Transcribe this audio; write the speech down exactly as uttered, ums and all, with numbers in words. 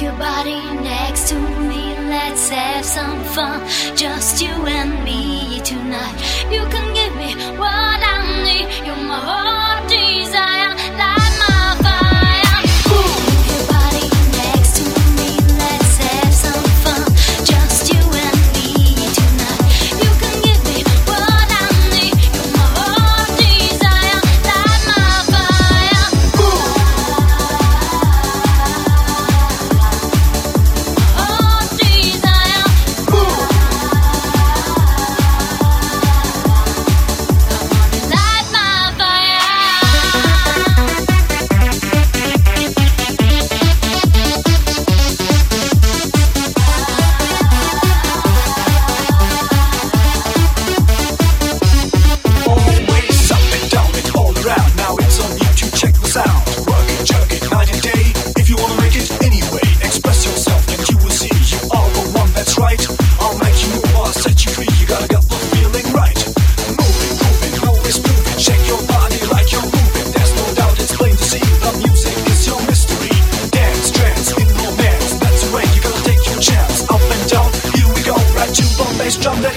your body next to me, let's have some fun. Just you and me tonight. You can give me what I need. You're my heart desire, light my fire. Move your body next to me, let's have some fun. Just you and me tonight. You can give me what I need. You're my heart desire, light my fire. Heart desire. Light my fire. Always up and down and all around. Now it's on YouTube, check the sound. Work it, jerk it, night and day. If you wanna make it anyway, express yourself and you will see you are the one that's right. I'll make you move, I'll set you free. You gotta get the feeling right. Moving, moving, always moving. Shake your body like you're moving. There's no doubt, it's plain to see. The music is your mystery. Dance, trance, in romance. That's the way you gotta take your chance. Up and down, here we go. Right to the bass drum. Let's